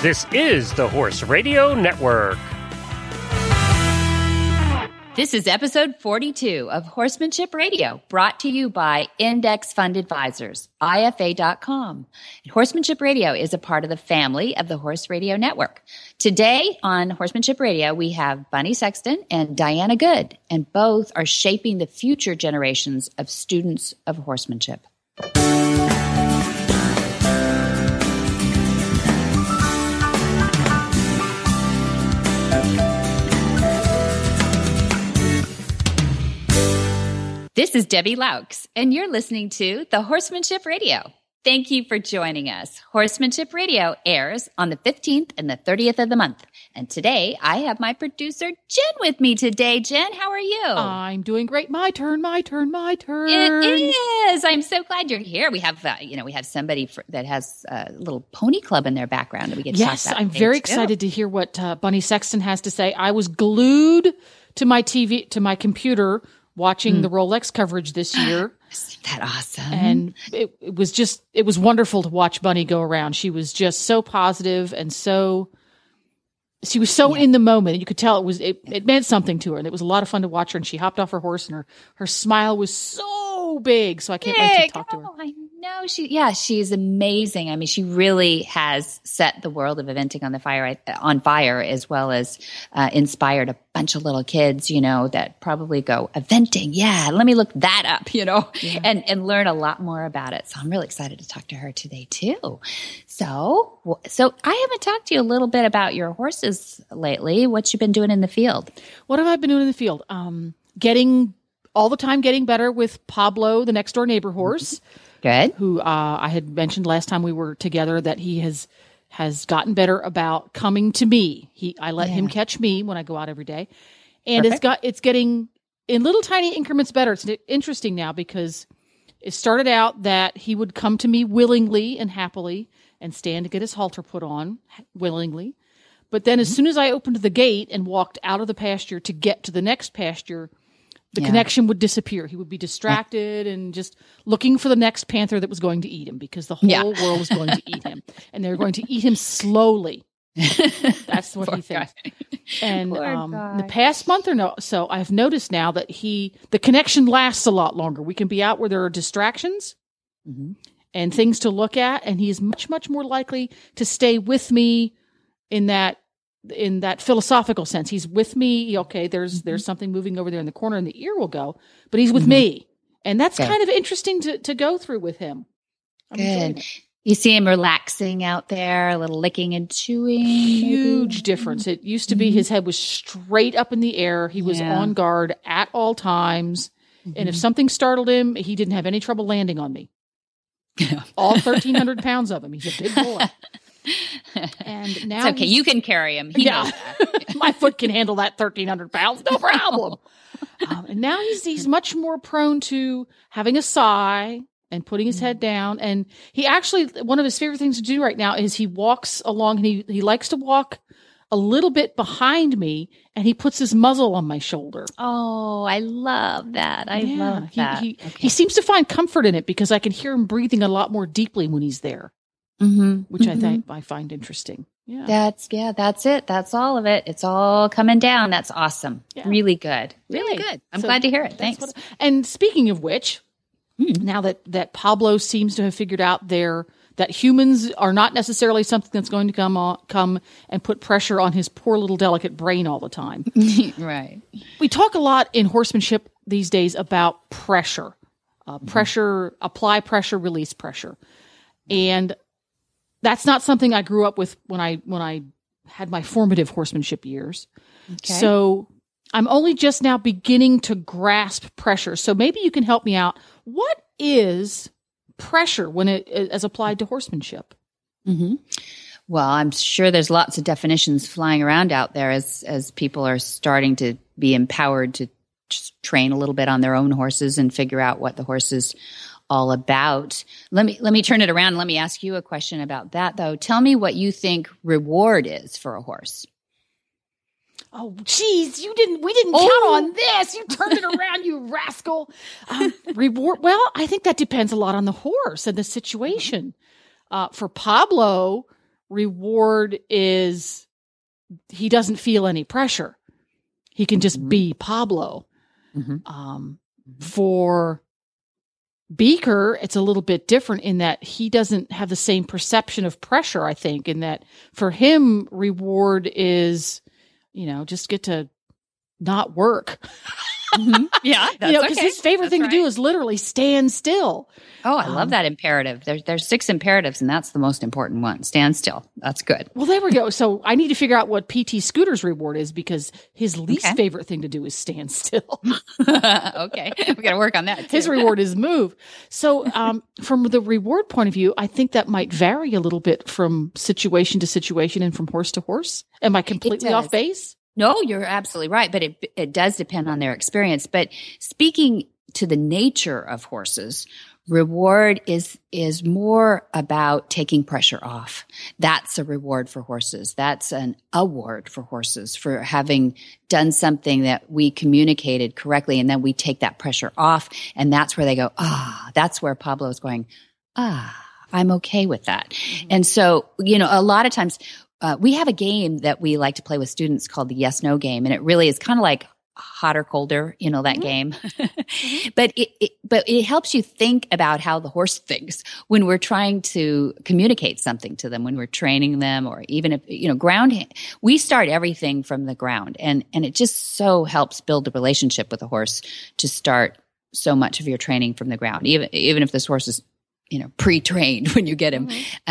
This is the Horse Radio Network. This is episode 42 of Horsemanship Radio, brought to you by Index Fund Advisors, IFA.com. Horsemanship Radio is a part of the family of the Horse Radio Network. Today on Horsemanship Radio, we have Bunny Sexton and Diana Good, and both are shaping the future generations of students of horsemanship. This is Debbie Laux, and you're listening to the Horsemanship Radio. Thank you for joining us. Horsemanship Radio airs on the 15th and the 30th of the month. And today, I have my producer, Jen, with me today. Jen, how are you? I'm doing great. My turn. It is. I'm so glad you're here. We have, we have somebody that has a little pony club in their background that we get to talk about. Yes, I'm very excited to hear what Bunny Sexton has to say. I was glued to my TV, to my computer, watching the Rolex coverage this year. Isn't that awesome? And it was wonderful to watch Bunny go around. She was just so positive and she was so in the moment. You could tell it meant something to her. And it was a lot of fun to watch her. And she hopped off her horse and her smile was so big. So I can't wait to talk to her. I know. She's amazing. I mean, she really has set the world of eventing on fire, as well as inspired a bunch of little kids, that probably go, eventing. Yeah, let me look that up, and learn a lot more about it. So I'm really excited to talk to her today too. So I haven't talked to you a little bit about your horses lately. What you been doing in the field? What have I been doing in the field? Getting better with Pablo, the next door neighbor horse. Good. Who I had mentioned last time we were together that he has gotten better about coming to me. I let him catch me when I go out every day. And it's getting in little tiny increments better. It's interesting now because it started out that he would come to me willingly and happily and stand to get his halter put on willingly. But then as soon as I opened the gate and walked out of the pasture to get to the next pasture, the connection would disappear. He would be distracted and just looking for the next panther that was going to eat him because the whole world was going to eat him. And they were going to eat him slowly. That's what he thinks. And the past month or so, I've noticed now that the connection lasts a lot longer. We can be out where there are distractions and things to look at. And he is much, much more likely to stay with me in that philosophical sense. He's with me. Okay, there's something moving over there in the corner and the ear will go, but he's with me. And that's kind of interesting to go through with him. Good. You see him relaxing out there, a little licking and chewing. Huge difference. It used to be his head was straight up in the air. He was on guard at all times. And if something startled him, he didn't have any trouble landing on me. All 1,300 pounds of him. He's a big boy. And now it's okay. You can carry him. He knows that. My foot can handle that 1,300 pounds. No problem. And now he's much more prone to having a sigh and putting his head down. And he actually, one of his favorite things to do right now is he walks along and he likes to walk a little bit behind me and he puts his muzzle on my shoulder. Oh, I love that. I love that. He seems to find comfort in it because I can hear him breathing a lot more deeply when he's there. Which I find interesting. Yeah. That's it. That's all of it. It's all coming down. That's awesome. Yeah. Really good. Really good. I'm glad to hear it. Thanks. And speaking of which, now that Pablo seems to have figured out that humans are not necessarily something that's going to come and put pressure on his poor little delicate brain all the time. Right. We talk a lot in horsemanship these days about pressure. Pressure, apply pressure, release pressure. And that's not something I grew up with when I had my formative horsemanship years. Okay. So I'm only just now beginning to grasp pressure. So maybe you can help me out. What is pressure when it as applied to horsemanship? Well, I'm sure there's lots of definitions flying around out there as people are starting to be empowered to just train a little bit on their own horses and figure out what the horses all about. Let me turn it around. Let me ask you a question about that, though. Tell me what you think reward is for a horse. Oh, geez, we didn't count on this. You turned it around, you rascal. Reward. Well, I think that depends a lot on the horse and the situation. For Pablo, reward is he doesn't feel any pressure. He can just be Pablo. For Beaker, it's a little bit different in that he doesn't have the same perception of pressure, I think, in that for him, reward is, just get to not work. Yeah, that's because his favorite thing to do is literally stand still. Oh, I love that imperative. There's 6 imperatives, and that's the most important one. Stand still. That's good. Well, there we go. So I need to figure out what PT Scooter's reward is because his least favorite thing to do is stand still. Okay. We got to work on that too. His reward is move. So from the reward point of view, I think that might vary a little bit from situation to situation and from horse to horse. Am I completely off base? No, you're absolutely right, but it does depend on their experience. But speaking to the nature of horses, reward is more about taking pressure off. That's a reward for horses. That's an award for horses for having done something that we communicated correctly, and then we take that pressure off, and that's where they go, that's where Pablo's going, I'm okay with that. And so, a lot of times we have a game that we like to play with students called the yes-no game, and it really is kind of like hot or colder, that game. But it helps you think about how the horse thinks when we're trying to communicate something to them, when we're training them, or even if, ground, we start everything from the ground, and it just so helps build a relationship with the horse to start so much of your training from the ground, even if this horse is, pre-trained when you get him.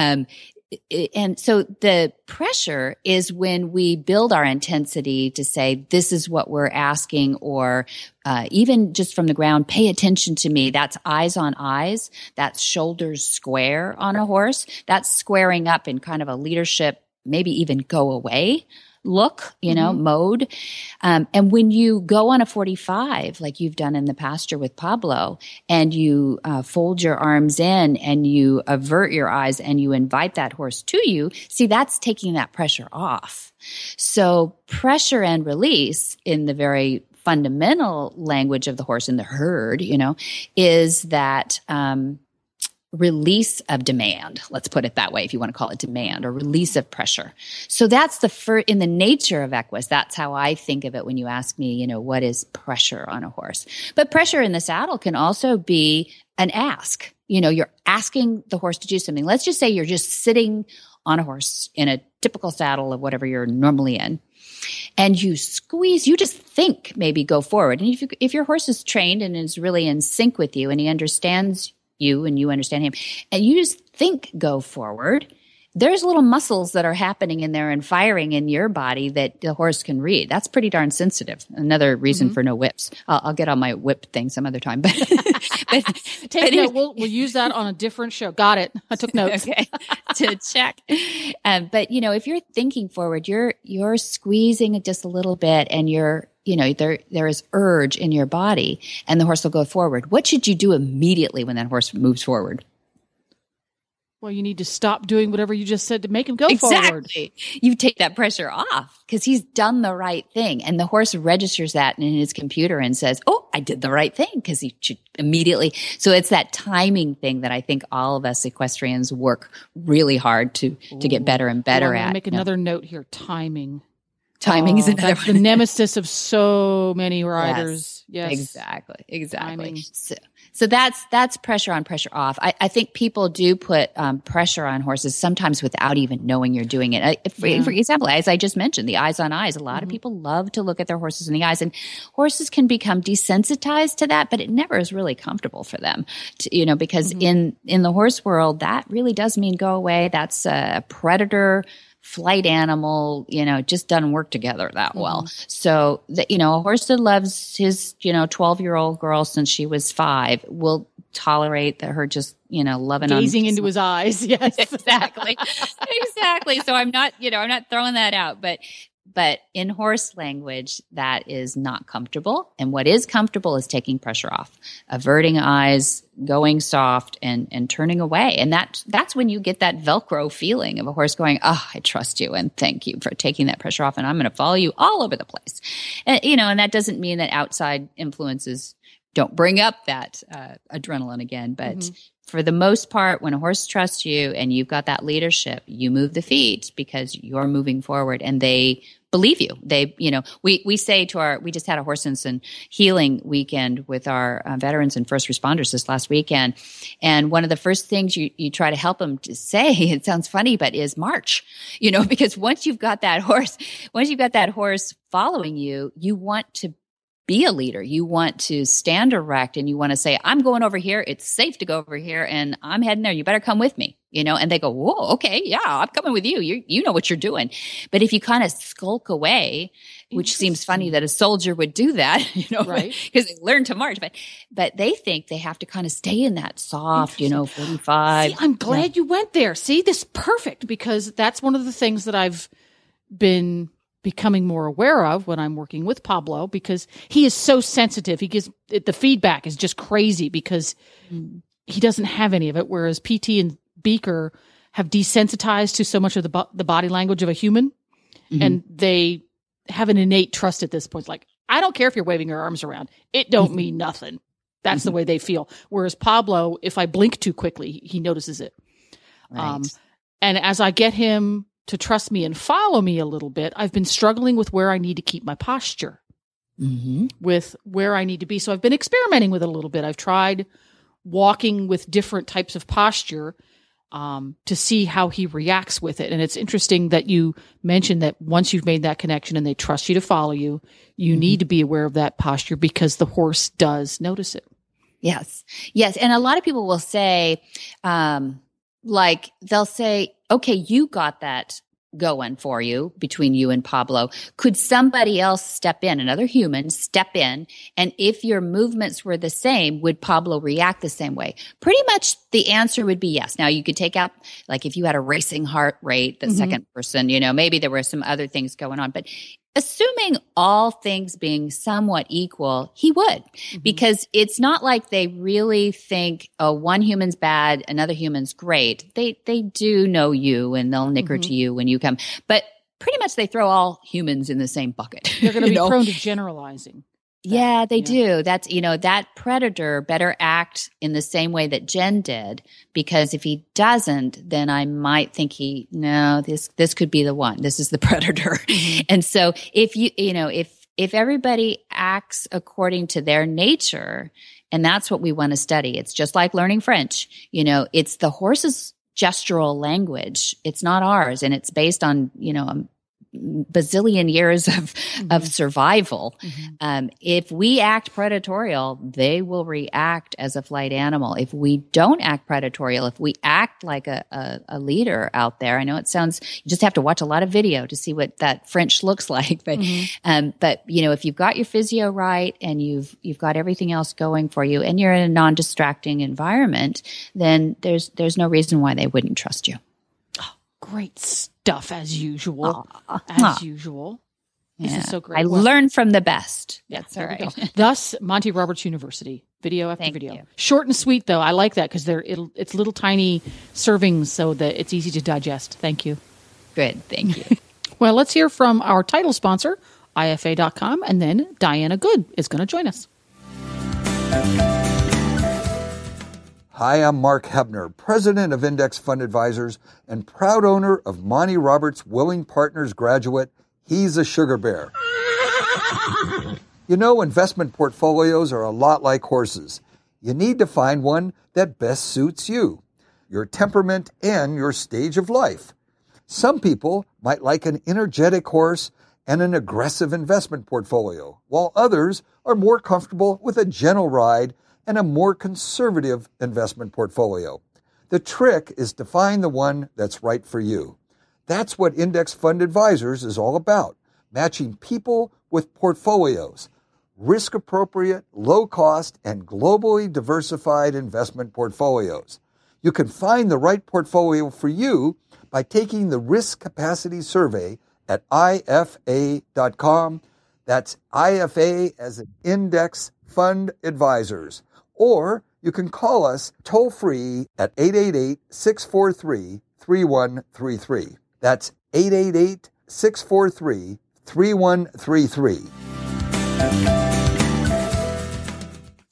And so the pressure is when we build our intensity to say, this is what we're asking, or even just from the ground, pay attention to me. That's eyes on eyes. That's shoulders square on a horse. That's squaring up in kind of a leadership, maybe even go away look, mode. And when you go on a 45, like you've done in the pasture with Pablo, and you fold your arms in and you avert your eyes and you invite that horse to you, see, that's taking that pressure off. So pressure and release in the very fundamental language of the horse in the herd, is that release of demand. Let's put it that way, if you want to call it demand, or release of pressure. So that's in the nature of equus. That's how I think of it when you ask me, what is pressure on a horse? But pressure in the saddle can also be an ask. You're asking the horse to do something. Let's just say you're just sitting on a horse in a typical saddle of whatever you're normally in, and you squeeze, you just think maybe go forward. And if your horse is trained and is really in sync with you, and he understands you and you understand him, and you just think go forward, there's little muscles that are happening in there and firing in your body that the horse can read. That's pretty darn sensitive. Another reason for no whips. I'll get on my whip thing some other time. But take note. We'll use that on a different show. Got it. I took notes. Okay, to check. But if you're thinking forward, you're squeezing just a little bit, and there is urge in your body, and the horse will go forward. What should you do immediately when that horse moves forward? Well, you need to stop doing whatever you just said to make him go forward. Exactly. You take that pressure off because he's done the right thing. And the horse registers that in his computer and says, oh, I did the right thing, because he should immediately. So it's that timing thing that I think all of us equestrians work really hard to get better and better at. Make another note here. Timing. Timing is another that's the nemesis of so many riders. Yes. Exactly. Timing. So that's pressure on, pressure off. I think people do put pressure on horses sometimes without even knowing you're doing it. For example, as I just mentioned, the eyes on eyes. A lot of people love to look at their horses in the eyes, and horses can become desensitized to that, but it never is really comfortable for them, because in the horse world, that really does mean go away. That's a predator flight animal, just doesn't work together that well. So, a horse that loves his, 12-year-old girl since she was 5 will tolerate her just, loving gazing into his eyes. Yes, exactly. So I'm not throwing that out, but in horse language, that is not comfortable. And what is comfortable is taking pressure off, averting eyes, going soft, and turning away. And that's when you get that Velcro feeling of a horse going, oh, I trust you, and thank you for taking that pressure off, and I'm going to follow you all over the place. And, and that doesn't mean that outside influences don't bring up that adrenaline again. But for the most part, when a horse trusts you and you've got that leadership, you move the feet because you're moving forward and they believe you. They, we say we just had a horse and healing weekend with our veterans and first responders this last weekend. And one of the first things you try to help them to say, it sounds funny, but is march, because once you've got that horse following you, you want to be a leader. You want to stand erect and you want to say, I'm going over here. It's safe to go over here and I'm heading there. You better come with me, and they go, whoa, okay. Yeah, I'm coming with you. You know what you're doing. But if you kind of skulk away, which seems funny that a soldier would do that, right? Because they learn to march, but they think they have to kind of stay in that soft, 45. See, I'm glad you went there. See, this is perfect because that's one of the things that I've been becoming more aware of when I'm working with Pablo because he is so sensitive. He gives the feedback is just crazy because he doesn't have any of it. Whereas PT and Beaker have desensitized to so much of the body language of a human and they have an innate trust at this point. It's like, I don't care if you're waving your arms around. It don't mean nothing. That's the way they feel. Whereas Pablo, if I blink too quickly, he notices it. Right. And as I get him to trust me and follow me a little bit, I've been struggling with where I need to keep my posture, with where I need to be. So I've been experimenting with it a little bit. I've tried walking with different types of posture to see how he reacts with it. And it's interesting that you mentioned that once you've made that connection and they trust you to follow you, you need to be aware of that posture because the horse does notice it. Yes. Yes. And a lot of people will say, they'll say, okay, you got that going for you between you and Pablo. Could somebody else step in, another human step in? And if your movements were the same, would Pablo react the same way? Pretty much the answer would be yes. Now you could take out, like if you had a racing heart rate, the second person, maybe there were some other things going on, but assuming all things being somewhat equal, he would, because it's not like they really think, oh, one human's bad, another human's great. They do know you and they'll nicker to you when you come, but pretty much they throw all humans in the same bucket. They're going to be prone to generalizing. Yeah, they do. That's, that predator better act in the same way that Jen did, because if he doesn't, then I might think this could be the one. This is the predator. And so if everybody acts according to their nature, and that's what we want to study. It's just like learning French. It's the horse's gestural language. It's not ours. And it's based on, bazillion years of survival. If we act predatorial, they will react as a flight animal. If we don't act predatorial, if we act like a leader out there, I know it sounds, you just have to watch a lot of video to see what that French looks like. But, if you've got your physio right and you've got everything else going for you and you're in a non-distracting environment, then there's no reason why they wouldn't trust you. Great stuff as usual. Usual. This is so great. I learn from the best. That's all right. Thus, Monty Roberts University, video after video. You. Short and sweet, though. I like that because it's little tiny servings so that it's easy to digest. Thank you. Good. Thank you. Well, let's hear from our title sponsor, IFA.com, and then Diana Good is going to join us. Hi, I'm Mark Hebner, president of Index Fund Advisors and proud owner of Monty Roberts Willing Partners graduate. He's a sugar bear. Investment portfolios are a lot like horses. You need to find one that best suits you, your temperament, and your stage of life. Some people might like an energetic horse and an aggressive investment portfolio, while others are more comfortable with a gentle ride and a more conservative investment portfolio. The trick is to find the one that's right for you. That's what Index Fund Advisors is all about, matching people with portfolios, risk-appropriate, low-cost, and globally diversified investment portfolios. You can find the right portfolio for you by taking the Risk Capacity Survey at IFA.com. That's IFA as an Index Fund Advisors. Or you can call us toll-free at 888-643-3133. That's 888-643-3133.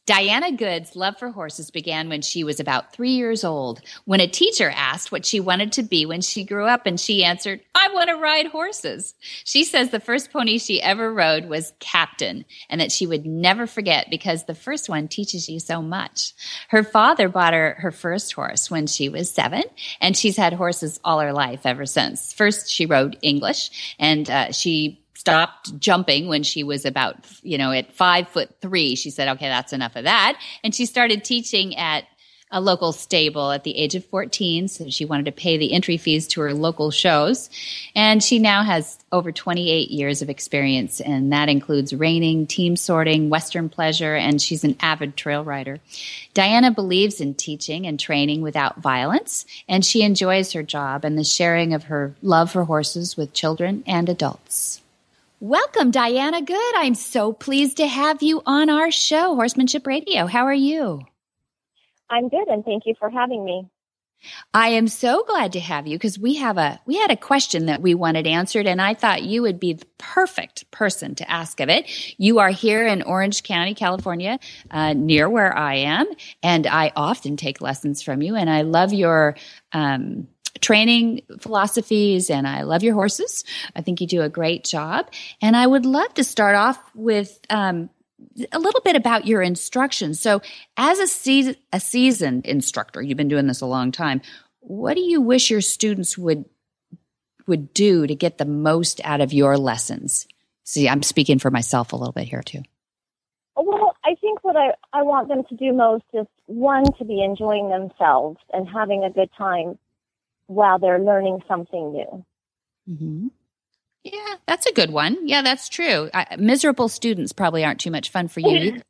Diana Good's love for horses began when she was about 3 years old, when a teacher asked what she wanted to be when she grew up, and she answered, "I want to ride horses." She says the first pony she ever rode was Captain, and that she would never forget because the first one teaches you so much. Her father bought her first horse when she was 7, and she's had horses all her life ever since. First, she rode English, and she stopped jumping when she was about, at 5'3". She said, okay, that's enough of that. And she started teaching at a local stable at the age of 14. So she wanted to pay the entry fees to her local shows. And she now has over 28 years of experience. And that includes reining, team sorting, Western pleasure, and she's an avid trail rider. Diana believes in teaching and training without violence. And she enjoys her job and the sharing of her love for horses with children and adults. Welcome, Diana Good. I'm so pleased to have you on our show, Horsemanship Radio. How are you? I'm good, and thank you for having me. I am so glad to have you because we had a question that we wanted answered, and I thought you would be the perfect person to ask of it. You are here in Orange County, California, near where I am, and I often take lessons from you, and I love your training philosophies, and I love your horses. I think you do a great job. And I would love to start off with a little bit about your instruction. So as a seasoned instructor, you've been doing this a long time, what do you wish your students would do to get the most out of your lessons? See, I'm speaking for myself a little bit here too. Well, I think what I want them to do most is, one, to be enjoying themselves and having a good time while they're learning something new. Mm-hmm. Yeah, that's a good one. Yeah, that's true. Miserable students probably aren't too much fun for you either.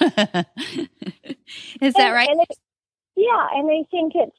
Is that right? And I think it's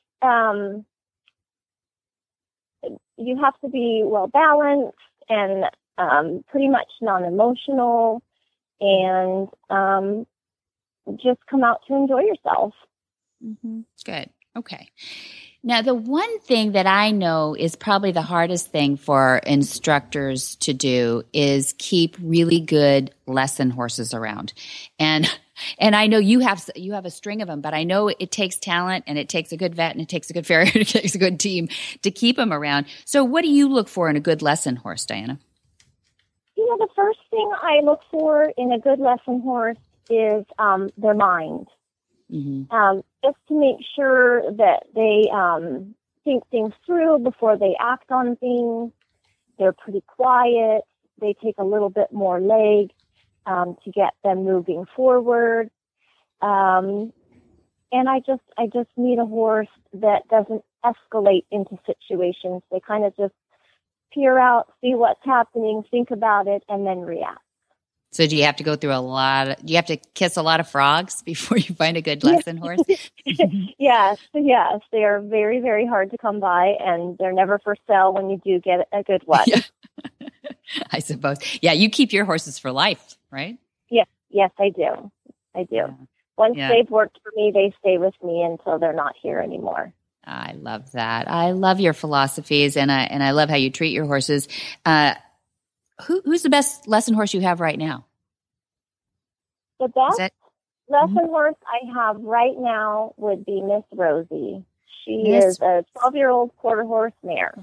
you have to be well balanced and pretty much non-emotional, and just come out to enjoy yourself. Mm-hmm. Good. Okay. Now, the one thing that I know is probably the hardest thing for instructors to do is keep really good lesson horses around. And I know you have a string of them, but I know it takes talent, and it takes a good vet, and it takes a good farrier, and it takes a good team to keep them around. So what do you look for in a good lesson horse, Diana? The first thing I look for in a good lesson horse is their mind. Mm-hmm. Just to make sure that they think things through before they act on things. They're pretty quiet. They take a little bit more leg to get them moving forward. And I just need a horse that doesn't escalate into situations. They kind of just peer out, see what's happening, think about it, and then react. So do you have to go through do you have to kiss a lot of frogs before you find a good lesson horse? Yes. They are very, very hard to come by, and they're never for sale when you do get a good one. Yeah. I suppose. Yeah, you keep your horses for life, right? Yes, I do. Yeah. Once they've worked for me, they stay with me until they're not here anymore. I love that. I love your philosophies, and I love how you treat your horses. Who's the best lesson horse you have right now? The best lesson horse I have right now would be Miss Rosie. She is a 12-year-old quarter horse mare.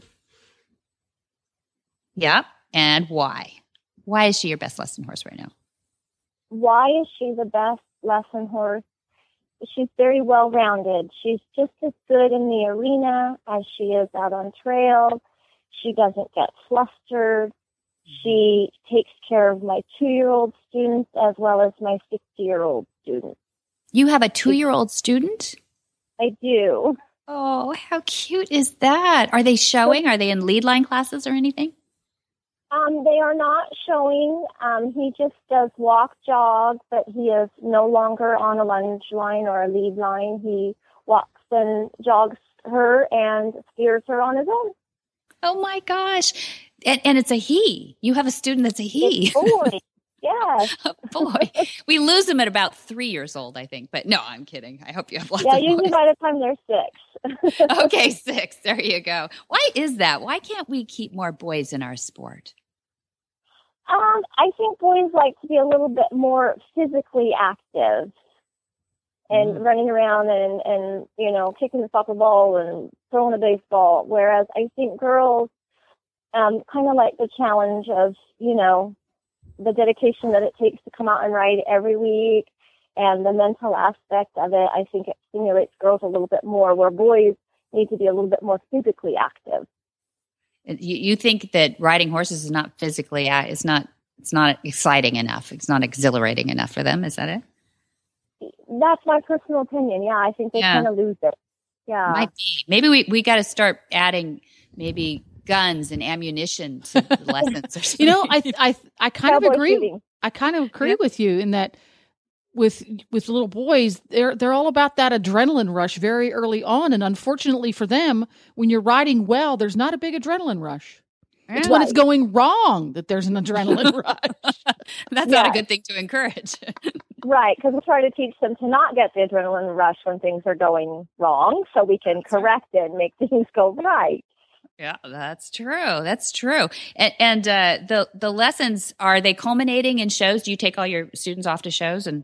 Yeah. And why? Why is she your best lesson horse right now? Why is she the best lesson horse? She's very well-rounded. She's just as good in the arena as she is out on trail. She doesn't get flustered. She takes care of my 2-year-old students as well as my 60-year-old students. You have a 2-year-old student? I do. Oh, how cute is that? Are they showing? Are they in lead line classes or anything? They are not showing. He just does walk, jog, but he is no longer on a lunge line or a lead line. He walks and jogs her and steers her on his own. Oh, my gosh. And it's a he. You have a student that's a he. It's a boy. Yes. A boy. We lose them at about 3 years old, I think. But no, I'm kidding. I hope you have lots of usually boys. by the time they're 6. Okay, 6. There you go. Why is that? Why can't we keep more boys in our sport? I think boys like to be a little bit more physically active. and running around and kicking the soccer ball and throwing a baseball. Whereas I think girls kind of like the challenge of, the dedication that it takes to come out and ride every week and the mental aspect of it. I think it stimulates girls a little bit more, where boys need to be a little bit more physically active. You think that riding horses is not physically, it's not exciting enough. It's not exhilarating enough for them. Is that it? That's my personal opinion. Yeah, I think they kind of lose it. Yeah. Might be. Maybe we got to start adding maybe guns and ammunition to the lessons or something. I kind of agree. Shooting. I kind of agree with you in that with little boys, they're all about that adrenaline rush very early on. And unfortunately for them, when you're riding well, there's not a big adrenaline rush. It's when it's going wrong that there's an adrenaline rush. That's not a good thing to encourage. Right, because we try to teach them to not get the adrenaline rush when things are going wrong, so we can correct it and make things go right. Yeah, that's true. That's true. And the lessons, are they culminating in shows? Do you take all your students off to shows, and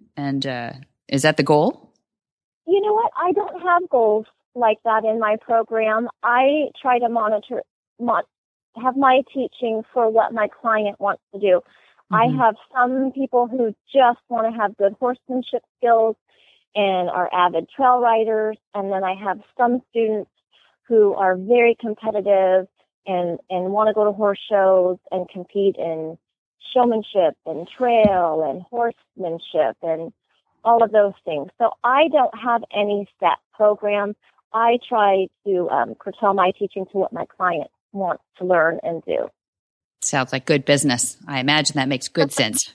is that the goal? You know what? I don't have goals like that in my program. I try to have my teaching for what my client wants to do. I have some people who just want to have good horsemanship skills and are avid trail riders. And then I have some students who are very competitive and want to go to horse shows and compete in showmanship and trail and horsemanship and all of those things. So I don't have any set program. I try to curtail my teaching to what my client wants to learn and do. Sounds like good business. I imagine that makes good sense.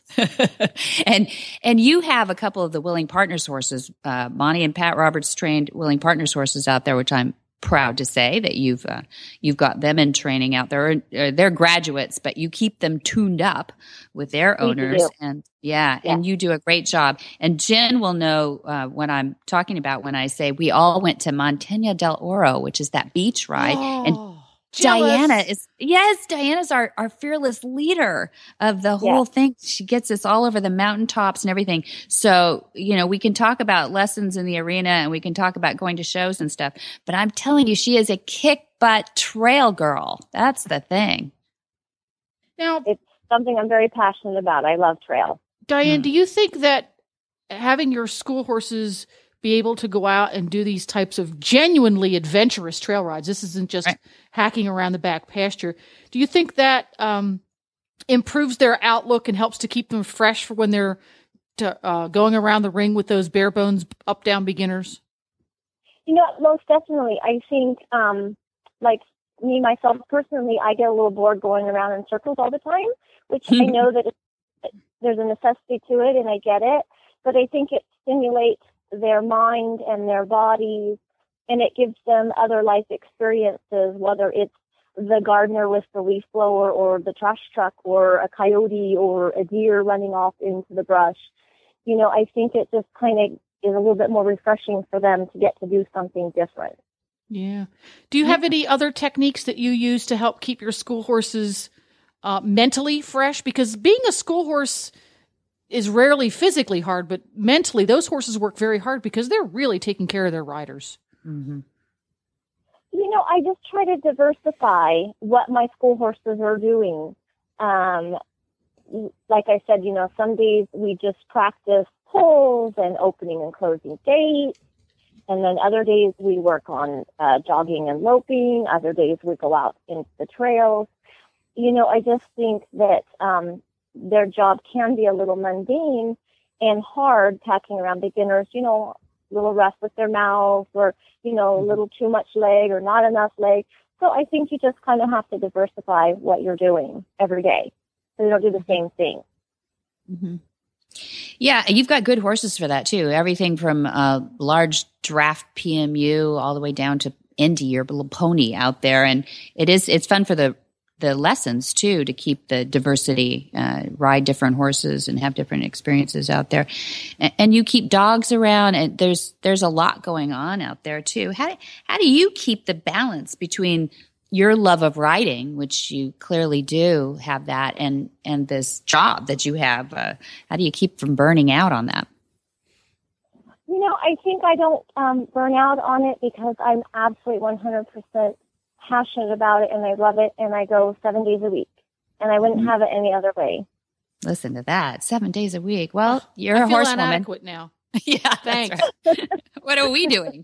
And you have a couple of the Willing Partners horses. Bonnie and Pat Roberts trained Willing Partners horses out there, which I'm proud to say that you've got them in training out there. They're graduates, but you keep them tuned up with their owners. And and you do a great job. And Jen will know what I'm talking about when I say we all went to Montaña del Oro, which is that beach ride. And jealous. Diana's our fearless leader of the whole thing. She gets us all over the mountaintops and everything. So, we can talk about lessons in the arena and we can talk about going to shows and stuff, but I'm telling you, she is a kick butt trail girl. That's the thing. Now, it's something I'm very passionate about. I love trail. Diane, do you think that having your school horses be able to go out and do these types of genuinely adventurous trail rides, this isn't just hacking around the back pasture, do you think that improves their outlook and helps to keep them fresh for when they're going around the ring with those bare bones up down beginners? Most definitely. I think like me myself personally, I get a little bored going around in circles all the time, which I know that there's a necessity to it and I get it, but I think it stimulates their mind and their bodies, and it gives them other life experiences, whether it's the gardener with the leaf blower or the trash truck or a coyote or a deer running off into the brush. I think it just kind of is a little bit more refreshing for them to get to do something different. Yeah. Do you have any other techniques that you use to help keep your school horses mentally fresh? Because being a school horse is rarely physically hard, but mentally, those horses work very hard because they're really taking care of their riders. Mm-hmm. I just try to diversify what my school horses are doing. Like I said, some days we just practice pulls and opening and closing gates. And then other days we work on jogging and loping. Other days we go out into the trails. I just think that their job can be a little mundane and hard, packing around beginners, a little rough with their mouth or, a little too much leg or not enough leg. So I think you just kind of have to diversify what you're doing every day so you don't do the same thing. Mm-hmm. Yeah, you've got good horses for that too. Everything from large draft PMU all the way down to Indy, your little pony out there. And it's fun for the lessons too, to keep the diversity, ride different horses and have different experiences out there. And you keep dogs around, and there's a lot going on out there too. How do you keep the balance between your love of riding, which you clearly do have that, and this job that you have? How do you keep from burning out on that? I think I don't burn out on it because I'm absolutely 100% passionate about it, and I love it, and I go 7 days a week, and I wouldn't have it any other way. Listen to that, 7 days a week. Well, you're a horsewoman now. Yeah, thanks. Right. What are we doing?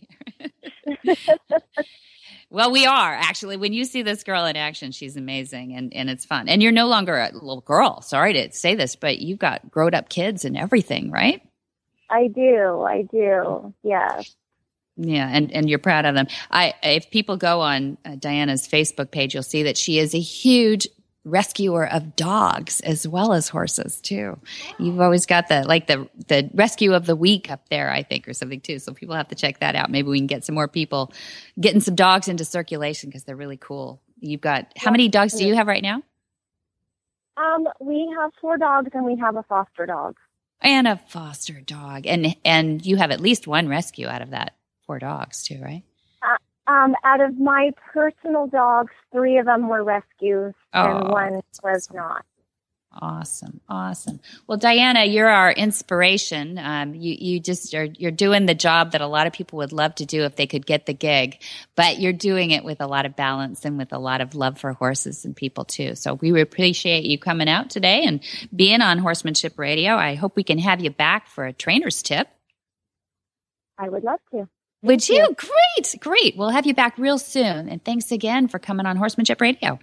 Well, we are actually. When you see this girl in action, she's amazing, and it's fun. And you're no longer a little girl. Sorry to say this, but you've got grown up kids and everything, right? I do. Yes. Yeah, and you're proud of them. If people go on Diana's Facebook page, you'll see that she is a huge rescuer of dogs as well as horses too. You've always got the rescue of the week up there, I think, or something too. So people have to check that out. Maybe we can get some more people getting some dogs into circulation because they're really cool. You've got, how many dogs do you have right now? We have 4 dogs and we have a foster dog. And a foster dog. And you have at least one rescue out of that 4 dogs too, right? Out of my personal dogs, 3 of them were rescues and 1 was not. Awesome. Well, Diana, you're our inspiration. You're doing the job that a lot of people would love to do if they could get the gig, but you're doing it with a lot of balance and with a lot of love for horses and people too. So we appreciate you coming out today and being on Horsemanship Radio. I hope we can have you back for a trainer's tip. I would love to. Would you? Great. We'll have you back real soon. And thanks again for coming on Horsemanship Radio.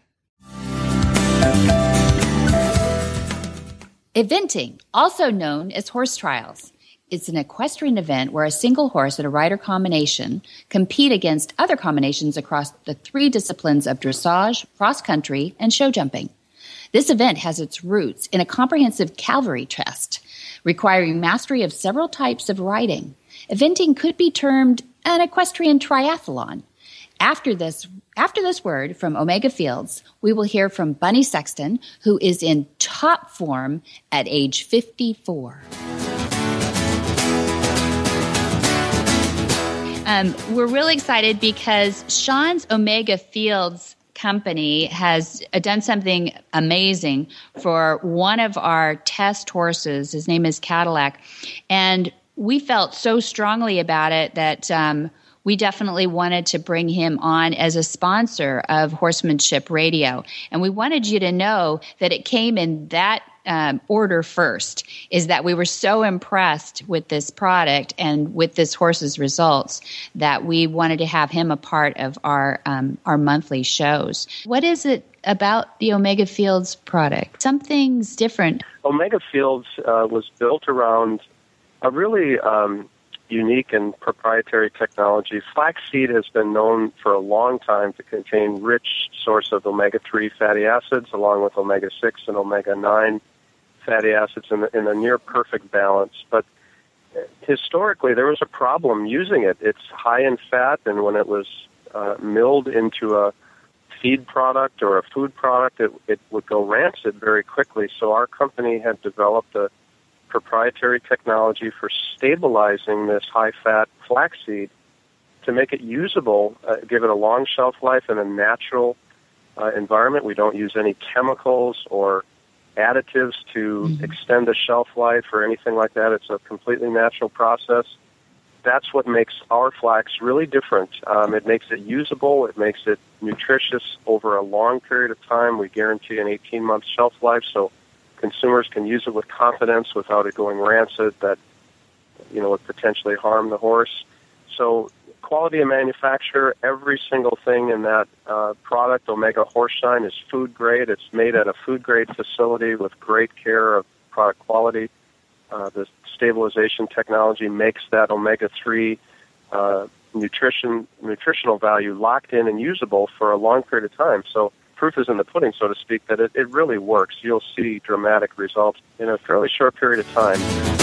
Eventing, also known as horse trials. It's an equestrian event where a single horse and a rider combination compete against other combinations across the 3 disciplines of dressage, cross-country, and show jumping. This event has its roots in a comprehensive cavalry test, requiring mastery of several types of riding. Eventing could be termed an equestrian triathlon. After this word from Omega Fields, we will hear from Bunny Sexton, who is in top form at age 54. We're really excited because Sean's Omega Fields company has done something amazing for one of our test horses. His name is Cadillac. And we felt so strongly about it that we definitely wanted to bring him on as a sponsor of Horsemanship Radio. And we wanted you to know that it came in that order first, is that we were so impressed with this product and with this horse's results that we wanted to have him a part of our monthly shows. What is it about the Omega Fields product? Something's different. Omega Fields was built around a really unique and proprietary technology. Flaxseed has been known for a long time to contain rich source of omega-3 fatty acids along with omega-6 and omega-9 fatty acids in a near perfect balance. But historically, there was a problem using it. It's high in fat, and when it was milled into a feed product or a food product, it would go rancid very quickly. So our company had developed a proprietary technology for stabilizing this high-fat flaxseed to make it usable, give it a long shelf life in a natural environment. We don't use any chemicals or additives to extend the shelf life or anything like that. It's a completely natural process. That's what makes our flax really different. It makes it usable. It makes it nutritious over a long period of time. We guarantee an 18-month shelf life, so consumers can use it with confidence without it going rancid that, would potentially harm the horse. So quality of manufacture, every single thing in that product, Omega Horseshine, is food grade. It's made at a food grade facility with great care of product quality. The stabilization technology makes that omega-3 nutritional value locked in and usable for a long period of time. So proof is in the pudding, so to speak, that it really works. You'll see dramatic results in a fairly short period of time.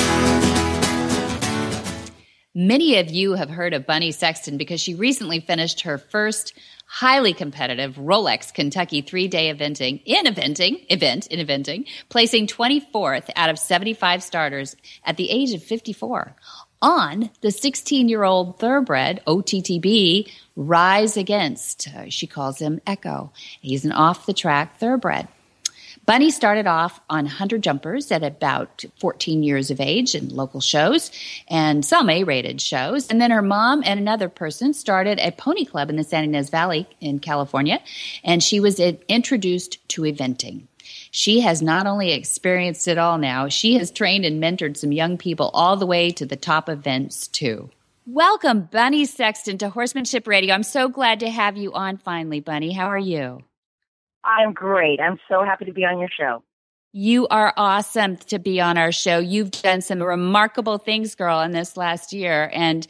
Many of you have heard of Bunny Sexton because she recently finished her first highly competitive Rolex Kentucky 3-day eventing, placing 24th out of 75 starters at the age of 54 on the 16-year-old thoroughbred OTTB Rise Against. She calls him Echo. He's an off-the-track thoroughbred. Bunny started off on 100 jumpers at about 14 years of age in local shows and some A-rated shows. And then her mom and another person started a pony club in the San Ynez Valley in California, and she was introduced to eventing. She has not only experienced it all now, she has trained and mentored some young people all the way to the top events too. Welcome, Bunny Sexton, to Horsemanship Radio. I'm so glad to have you on finally, Bunny. How are you? I'm great. I'm so happy to be on your show. You are awesome to be on our show. You've done some remarkable things, girl, in this last year. And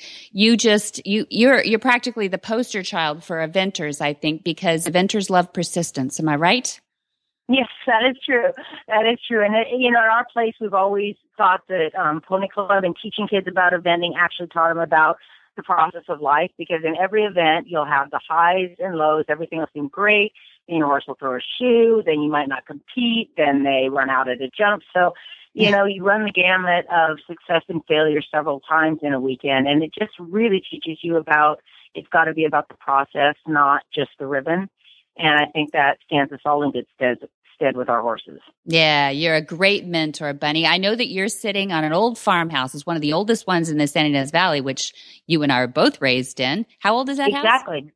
you're practically the poster child for eventers, I think, because eventers love persistence. Am I right? Yes, that is true. That is true. And, at our place, we've always thought that Pony Club and teaching kids about eventing actually taught them about the process of life, because in every event, you'll have the highs and lows. Everything will seem great. Then your horse will throw a shoe. Then you might not compete. Then they run out at a jump. So, you run the gamut of success and failure several times in a weekend. And it just really teaches you it's got to be about the process, not just the ribbon. And I think that stands us all in good stead with our horses. Yeah, you're a great mentor, Bunny. I know that you're sitting on an old farmhouse. It's one of the oldest ones in the San Ynez Valley, which you and I are both raised in. How old is that house? Exactly.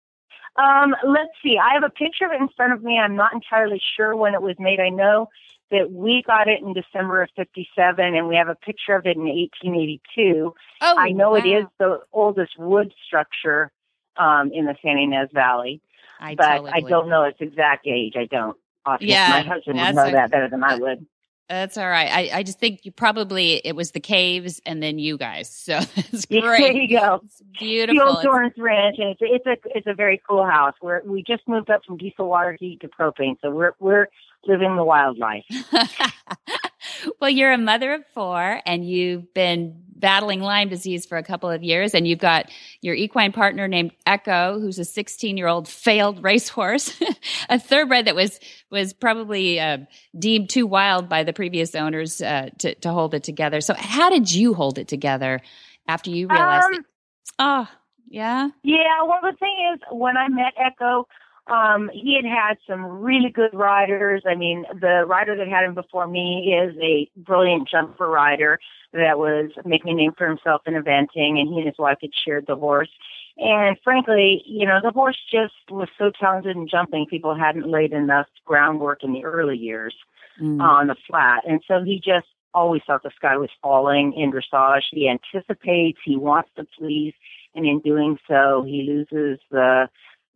Let's see. I have a picture of it in front of me. I'm not entirely sure when it was made. I know that we got it in December of 57, and we have a picture of it in 1882. Oh, I know wow. It is the oldest wood structure in the San Ynez Valley, I don't know its exact age. I don't. Yeah, my husband would know that better than I would. That's all right. I just think it was the caves and then you guys. So that's great. There you go. It's beautiful. The old Dorrance Ranch, and it's a very cool house. We just moved up from diesel water heat to propane, so we're living the wild life. Well, you're a mother of 4, and you've been battling Lyme disease for a couple of years, and you've got your equine partner named Echo, who's a 16-year-old failed racehorse, a thoroughbred that was probably deemed too wild by the previous owners to hold it together. So how did you hold it together after you realized that? Oh, yeah? Yeah, well, the thing is, when I met Echo, he had some really good riders. I mean, the rider that had him before me is a brilliant jumper rider that was making a name for himself in eventing, and he and his wife had shared the horse. And frankly, the horse just was so talented in jumping, people hadn't laid enough groundwork in the early years on the flat. And so he just always thought the sky was falling in dressage. He anticipates, he wants to please, and in doing so, he loses the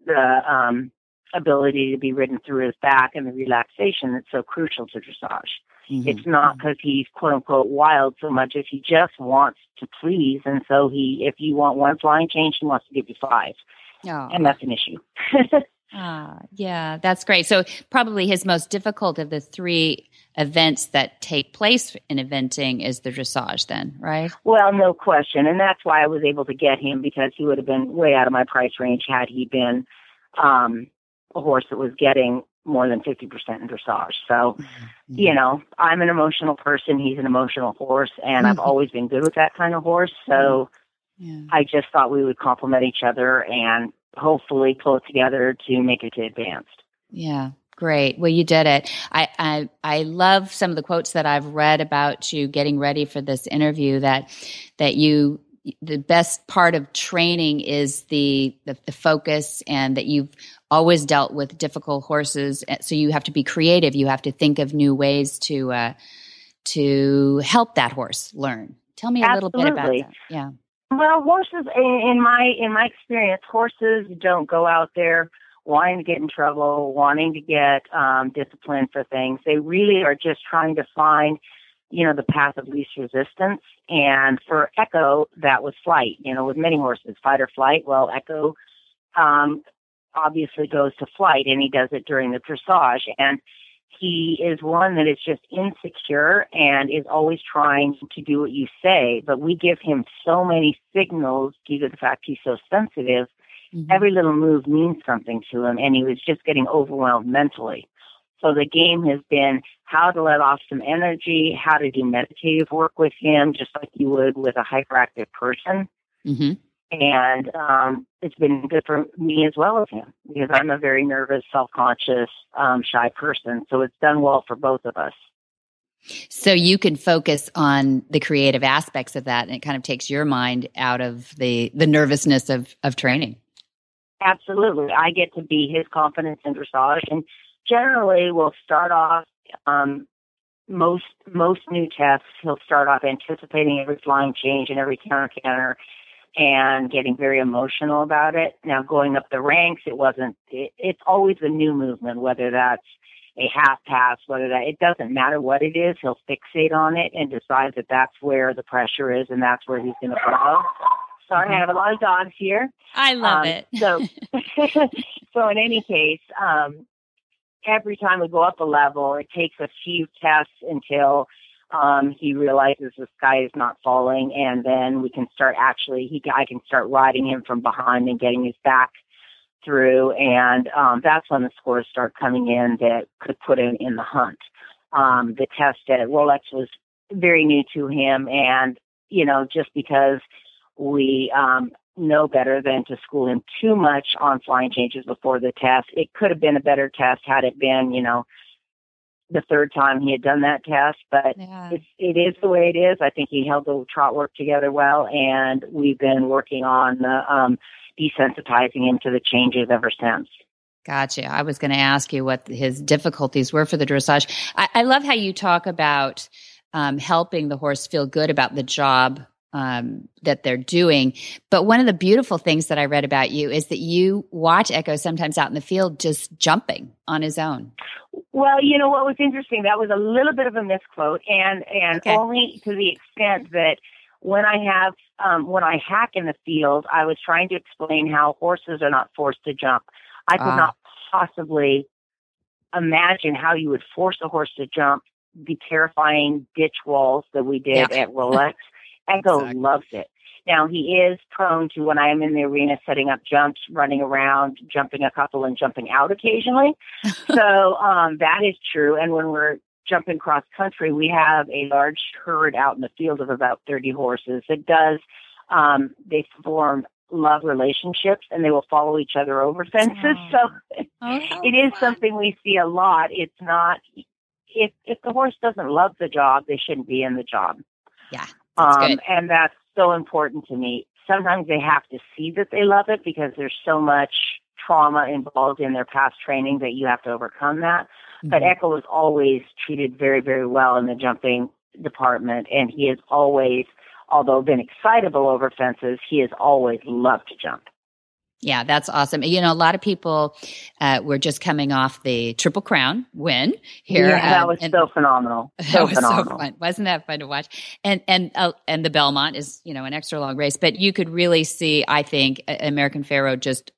ability to be ridden through his back and the relaxation that's so crucial to dressage. Mm-hmm. It's not because he's quote unquote wild so much as he just wants to please. And so if you want one flying change, he wants to give you 5. Oh. And that's an issue. Yeah, that's great. So probably his most difficult of the 3 events that take place in eventing is the dressage then, right? Well, no question. And that's why I was able to get him, because he would have been way out of my price range had he been a horse that was getting more than 50% in dressage. So, I'm an emotional person. He's an emotional horse, and I've always been good with that kind of horse. So I just thought we would complement each other and hopefully pull it together to make it to advanced. Yeah. Great. Well, you did it. I love some of the quotes that I've read about you getting ready for this interview, that the best part of training is the focus, and that you've always dealt with difficult horses. So you have to be creative. You have to think of new ways to help that horse learn. Tell me a little bit about that. Yeah. Well, horses, in my experience, horses don't go out there wanting to get in trouble, wanting to get disciplined for things. They really are just trying to find, the path of least resistance. And for Echo, that was flight. With many horses, fight or flight. Well, Echo obviously goes to flight, and he does it during the dressage. And he is one that is just insecure and is always trying to do what you say. But we give him so many signals due to the fact he's so sensitive. Mm-hmm. Every little move means something to him, and he was just getting overwhelmed mentally. So the game has been how to let off some energy, how to do meditative work with him, just like you would with a hyperactive person. Mm-hmm. And it's been good for me as well as him, because I'm a very nervous, self-conscious, shy person. So it's done well for both of us. So you can focus on the creative aspects of that, and it kind of takes your mind out of the nervousness of training. Absolutely. I get to be his confidence in dressage, and generally we'll start off, most new tests, he'll start off anticipating every flying change and every counter and getting very emotional about it. Now, going up the ranks, it's always a new movement, whether that's a half pass, it doesn't matter what it is, he'll fixate on it and decide that that's where the pressure is and that's where he's going to follow. Sorry, I have a lot of dogs here. I love it. So in any case, every time we go up a level, it takes a few tests until he realizes the sky is not falling, and then we can start I can start riding him from behind and getting his back through, and that's when the scores start coming in that could put him in the hunt. The test at Rolex was very new to him, and, just because we know better than to school him too much on flying changes before the test, it could have been a better test had it been, the third time he had done that test, but it is the way it is. I think he held the trot work together well, and we've been working on desensitizing him to the changes ever since. Gotcha. I was going to ask you what his difficulties were for the dressage. I love how you talk about helping the horse feel good about the job that they're doing. But one of the beautiful things that I read about you is that you watch Echo sometimes out in the field just jumping on his own. Well, what was interesting, that was a little bit of a misquote, and okay. Only to the extent that when I hack in the field, I was trying to explain how horses are not forced to jump. I could not possibly imagine how you would force a horse to jump the terrifying ditch walls that we did at Rolex. Echo loves it. Now, he is prone to, when I am in the arena setting up jumps, running around, jumping a couple and jumping out occasionally. So that is true. And when we're jumping cross country, we have a large herd out in the field of about 30 horses. It does, they form love relationships, and they will follow each other over fences. So it is something we see a lot. It's not, if the horse doesn't love the job, they shouldn't be in the job. Yeah. And that's so important to me. Sometimes they have to see that they love it because there's so much trauma involved in their past training that you have to overcome that. Mm-hmm. But Echo is always treated very, very well in the jumping department, and he has always, although been excitable over fences, he has always loved to jump. Yeah, that's awesome. A lot of people were just coming off the Triple Crown win here. Yeah, that was so phenomenal. So fun. Wasn't that fun to watch? And the Belmont is, an extra long race, but you could really see, I think, American Pharoah just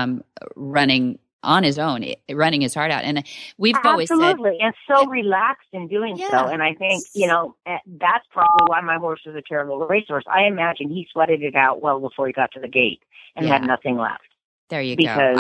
running on his own, running his heart out. And we've always said, absolutely, and so relaxed in doing so. And I think, that's probably why my horse is a terrible racehorse. I imagine he sweated it out well before he got to the gate and had nothing left. There you go.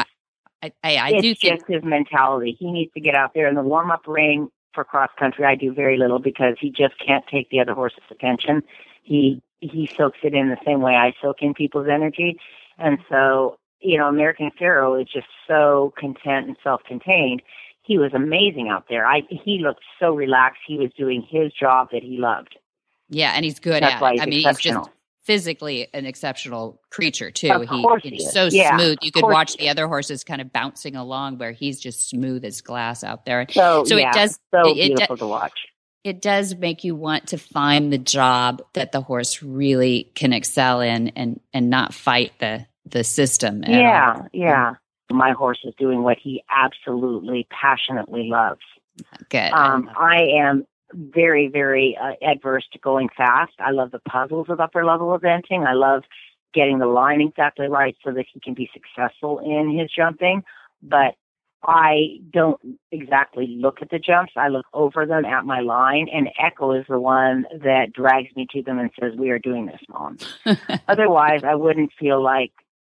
I do think just his mentality. He needs to get out there in the warm-up ring for cross country. I do very little because he just can't take the other horse's attention. He soaks it in the same way I soak in people's energy. And so, American Pharoah is just so content and self-contained. He was amazing out there. He looked so relaxed. He was doing his job that he loved. Yeah, and he's good at it. He's just physically an exceptional creature too. He's so smooth. You could watch the other horses kind of bouncing along where he's just smooth as glass out there. So it does beautiful to watch. It does make you want to find the job that the horse really can excel in and not fight the system. Yeah. My horse is doing what he absolutely passionately loves. Good. I am very, very adverse to going fast. I love the puzzles of upper level eventing. I love getting the line exactly right so that he can be successful in his jumping. But I don't exactly look at the jumps. I look over them at my line, and Echo is the one that drags me to them and says, "We are doing this, Mom." Otherwise, I wouldn't feel like,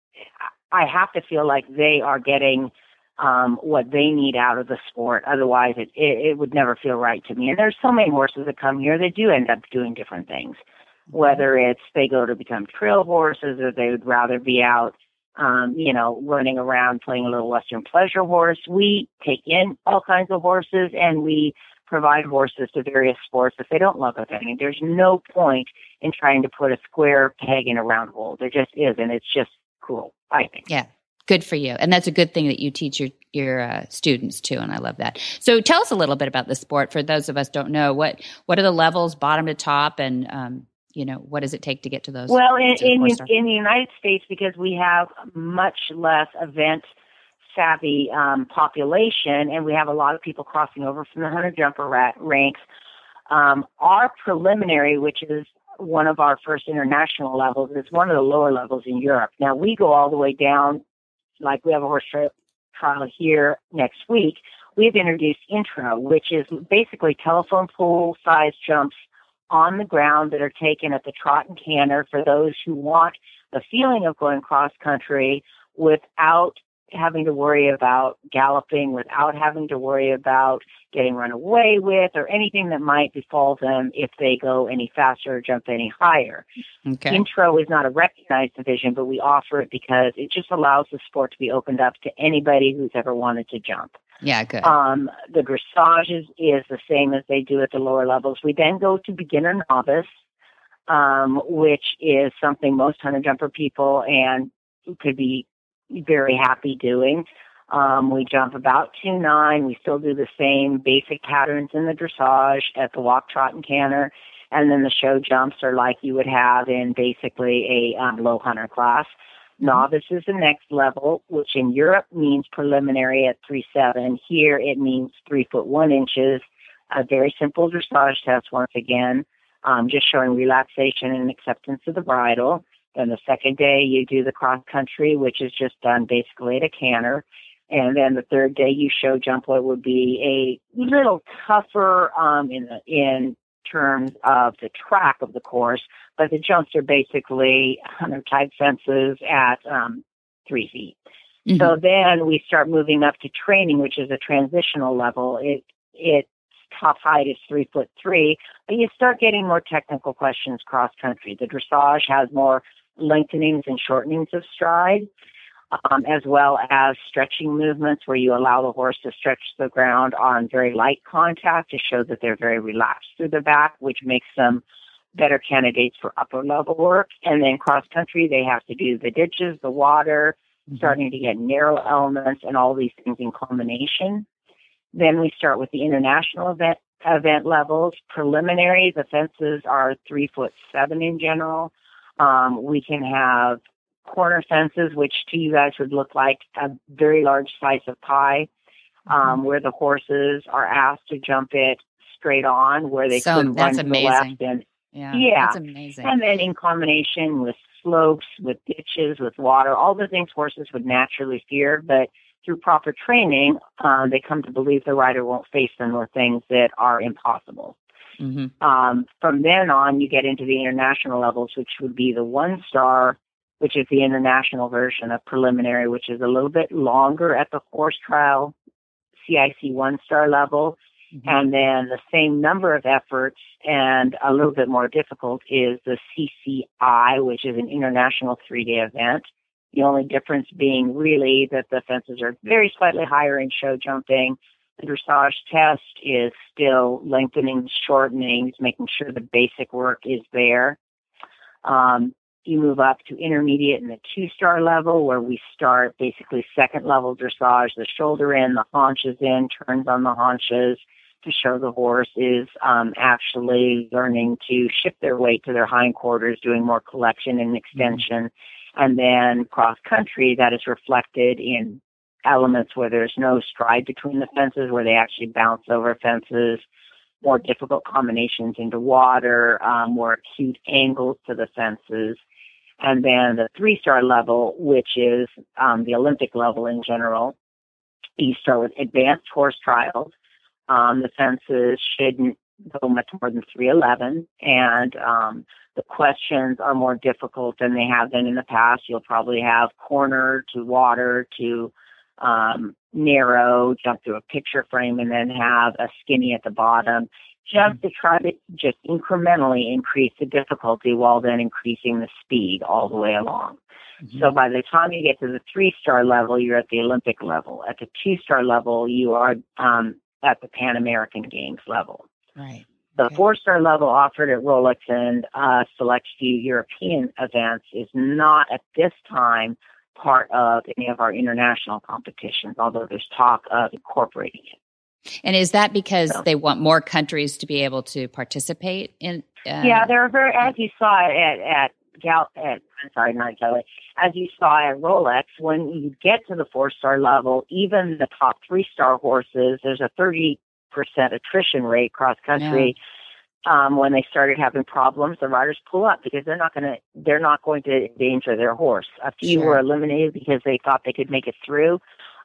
I have to feel like they are getting what they need out of the sport. Otherwise, it would never feel right to me. And there's so many horses that come here that do end up doing different things. whether it's they go to become trail horses or they would rather be out, running around playing a little Western pleasure horse. We take in all kinds of horses and we provide horses to various sports if they don't love eventing. There's no point in trying to put a square peg in a round hole. There just isn't. It's just cool, I think. Yeah. Good for you. And that's a good thing that you teach your students too. And I love that. So tell us a little bit about the sport for those of us don't know. What are the levels bottom to top and, what does it take to get to those? Well, in the United States, because we have much less event savvy population and we have a lot of people crossing over from the hunter jumper ranks, our preliminary, which is one of our first international levels, is one of the lower levels in Europe. Now, we go all the way down, like we have a horse trial here next week. We've introduced intro, which is basically telephone pole size jumps on the ground that are taken at the trot and canter for those who want the feeling of going cross country without having to worry about galloping, without having to worry about getting run away with or anything that might befall them if they go any faster or jump any higher. Okay. Intro is not a recognized division, but we offer it because it just allows the sport to be opened up to anybody who's ever wanted to jump. Yeah, good. The dressage is the same as they do at the lower levels. We then go to beginner novice, which is something most hunter jumper people and could be very happy doing. We jump about 2.9. We still do the same basic patterns in the dressage at the walk, trot, and canter. And then the show jumps are like you would have in basically a low hunter class. Novice is the next level, which in Europe means preliminary at 3.7. Here it means 3 foot 1 inches. A very simple dressage test once again, just showing relaxation and acceptance of the bridle. Then the second day you do the cross country, which is just done basically at a canter. And then the third day you show jump what would be a little tougher in terms of the track of the course, but the jumps are basically hunter-type fences at 3 feet. Mm-hmm. So then we start moving up to training, which is a transitional level. Its top height is 3'3", but you start getting more technical questions cross-country. The dressage has more lengthenings and shortenings of stride, as well as stretching movements where you allow the horse to stretch the ground on very light contact to show that they're very relaxed through the back, which makes them better candidates for upper level work. And then cross country, they have to do the ditches, the water, starting to get narrow elements and all these things in combination. Then we start with the international event levels. Preliminary, the fences are 3'7" in general. We can have corner fences, which to you guys would look like a very large slice of pie, where the horses are asked to jump it straight on, where they could run to the left. And yeah, that's amazing. And then in combination with slopes, with ditches, with water, all the things horses would naturally fear, but through proper training, they come to believe the rider won't face them with things that are impossible. Mm-hmm. From then on, you get into the international levels, which would be the 1-star, which is the international version of preliminary, which is a little bit longer at the horse trial CIC 1-star level. Mm-hmm. And then the same number of efforts and a little bit more difficult is the CCI, which is an international 3-day event. The only difference being really that the fences are very slightly higher in show jumping. The dressage test is still lengthening, shortening, making sure the basic work is there. You move up to intermediate and the 2-star level, where we start basically second level dressage, the shoulder in, the haunches in, turns on the haunches to show the horse is actually learning to shift their weight to their hindquarters, doing more collection and extension. And then cross country, that is reflected in elements where there's no stride between the fences, where they actually bounce over fences, more difficult combinations into water, more acute angles to the fences. And then the 3-star level, which is the Olympic level in general, you start with advanced horse trials. The fences shouldn't go much more than 3'11", and the questions are more difficult than they have been in the past. You'll probably have corner to water to narrow, jump through a picture frame, and then have a skinny at the bottom. just to try to just incrementally increase the difficulty while then increasing the speed all the way along. So by the time you get to the 3-star level, you're at the Olympic level. At the 2-star level, you are at the Pan American Games level. Right. The 4-star level offered at Rolex and select few European events is not at this time part of any of our international competitions, although there's talk of incorporating it. And is that because they want more countries to be able to participate in? Yeah, there are as you saw as you saw at Rolex, when you get to the 4-star level, even the top 3-star horses, there's a 30% attrition rate cross country. Yeah. When they started having problems, the riders pull up because they're not going to endanger their horse. A few were eliminated because they thought they could make it through.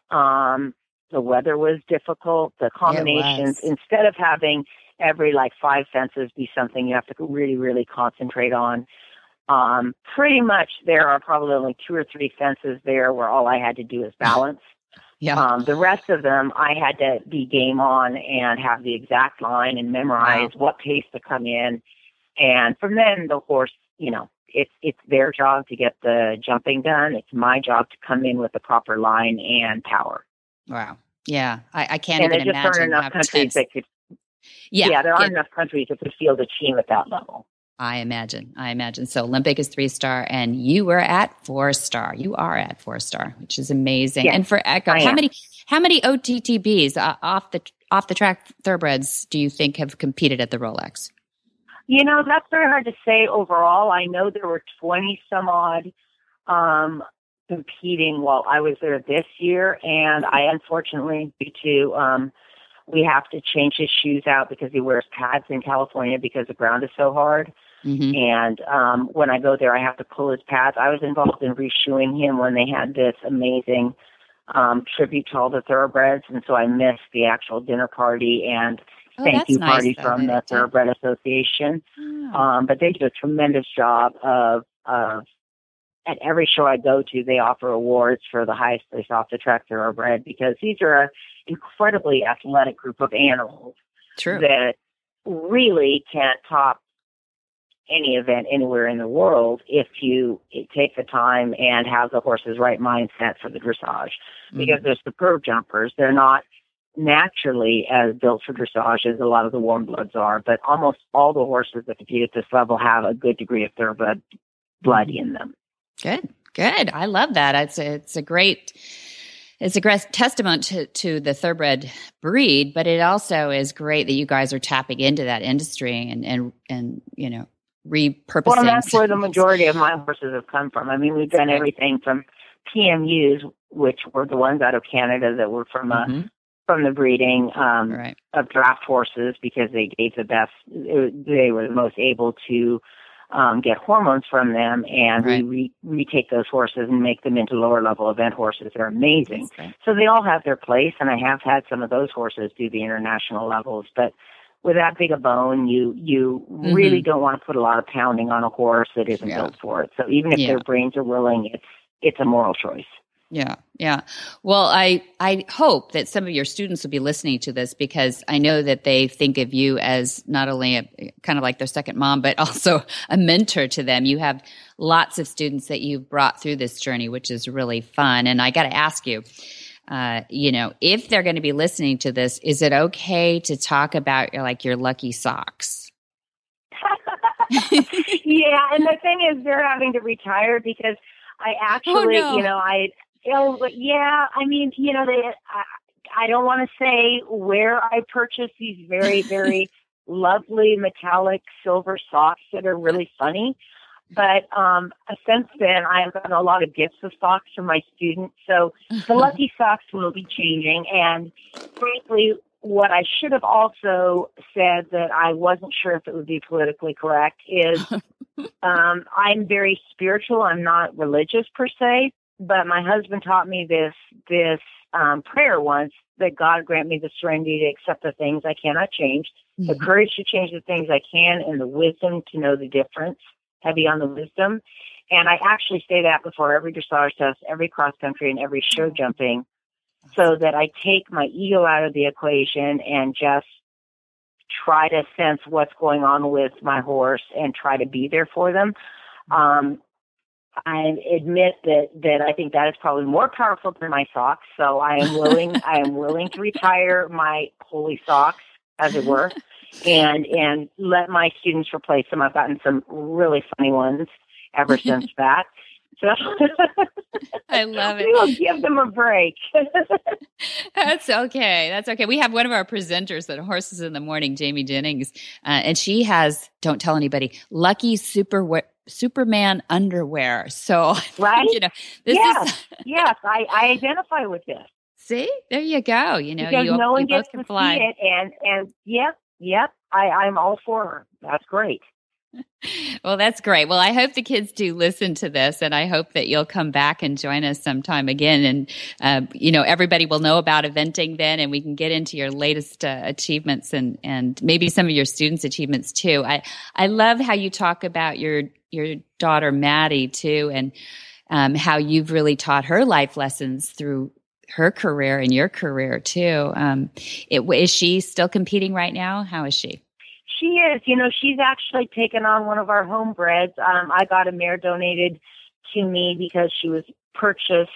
The weather was difficult. The combinations, instead of having every 5 fences be something you have to really, really concentrate on. Pretty much there are probably only 2 or 3 fences there where all I had to do is balance. The rest of them, I had to be game on and have the exact line and memorize what pace to come in. And from then, the horse, it's their job to get the jumping done. It's my job to come in with the proper line and power. Wow. Yeah. I can't even imagine. And there just aren't enough countries that could. There aren't enough countries that could field a team at that level. I imagine. So Olympic is 3-star, and you were at 4-star. You are at 4-star, which is amazing. Yes, and for Echo, how many OTTBs off the track thoroughbreds do you think have competed at the Rolex? That's very hard to say overall. I know there were 20 some odd competing while I was there this year, and I unfortunately, due to we have to change his shoes out because he wears pads in California because the ground is so hard. Mm-hmm. And when I go there, I have to pull his pads. I was involved in reshoeing him when they had this amazing tribute to all the thoroughbreds, and so I missed the actual dinner party and thank you party from the Thoroughbred Association. Oh. But they do a tremendous job of at every show I go to, they offer awards for the highest place off the track thoroughbred because these are an incredibly athletic group of animals that really can't top any event anywhere in the world if you take the time and have the horse's right mindset for the dressage. Because they're superb jumpers. They're not naturally as built for dressage as a lot of the warm bloods are, but almost all the horses that compete at this level have a good degree of thoroughbred blood in them. Good. I love that. It's a great testament to the thoroughbred breed, but it also is great that you guys are tapping into that industry and repurposing. Well, that's where the majority of my horses have come from. I mean, we've done everything from PMUs, which were the ones out of Canada that were from the breeding of draft horses because they gave the best. They were the most able to get hormones from them, and we retake those horses and make them into lower level event horses. They're amazing. So they all have their place, and I have had some of those horses do the international levels, but with that big a bone, you really don't want to put a lot of pounding on a horse that isn't built for it. So even if their brains are willing, it's a moral choice. Yeah. Well, I hope that some of your students will be listening to this because I know that they think of you as not only kind of like their second mom, but also a mentor to them. You have lots of students that you've brought through this journey, which is really fun. And I got to ask you, if they're going to be listening to this, is it okay to talk about your lucky socks? Yeah. And the thing is they're having to retire because I actually, I mean, I don't want to say where I purchased these very, very lovely metallic silver socks that are really funny. But since then, I've gotten a lot of gifts of socks from my students. So the lucky socks will be changing. And frankly, what I should have also said that I wasn't sure if it would be politically correct is I'm very spiritual. I'm not religious per se. But my husband taught me this prayer once, that God grant me the serenity to accept the things I cannot change, the courage to change the things I can, and the wisdom to know the difference, heavy on the wisdom. And I actually say that before every dressage test, every cross country, and every show jumping, so that I take my ego out of the equation and just try to sense what's going on with my horse and try to be there for them. I admit that I think that is probably more powerful than my socks. So I am willing to retire my holy socks, as it were, and let my students replace them. I've gotten some really funny ones ever since that. So I love it. We'll give them a break. That's okay. That's okay. We have one of our presenters at Horses in the Morning, Jamie Jennings, and she has, don't tell anybody, Lucky Superman underwear. So, right? This is... yes, I identify with this. See, there you go. Because no one gets to see it, and yep, I'm all for her. That's great. Well, that's great. Well, I hope the kids do listen to this, and I hope that you'll come back and join us sometime again. And, everybody will know about eventing then, and we can get into your latest achievements and maybe some of your students' achievements too. I love how you talk about your daughter, Maddie, too, and how you've really taught her life lessons through her career and your career too. Is she still competing right now? How is she? She is. She's actually taken on one of our homebreds. I got a mare donated to me because she was purchased